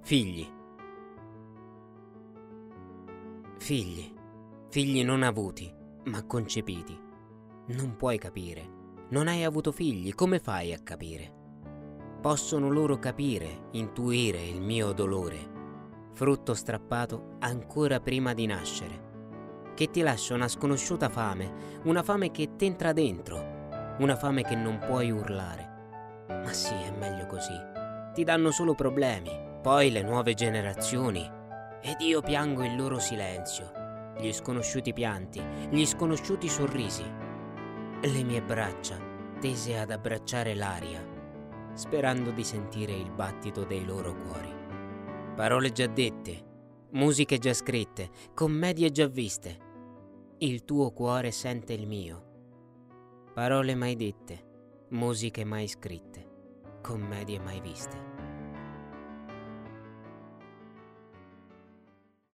Figli. Figli non avuti, ma concepiti. Non puoi capire. Non hai avuto figli, come fai a capire? Possono loro capire, intuire il mio dolore, frutto strappato ancora prima di nascere, che ti lascia una sconosciuta fame, una fame che t'entra dentro, una fame che non puoi urlare. Ma sì, è meglio così. Ti danno solo problemi, poi le nuove generazioni, ed io piango il loro silenzio, gli sconosciuti pianti, gli sconosciuti sorrisi, le mie braccia tese ad abbracciare l'aria, sperando di sentire il battito dei loro cuori. Parole già dette, musiche già scritte, commedie già viste. Il tuo cuore sente il mio. Parole mai dette, musiche mai scritte, commedie mai viste.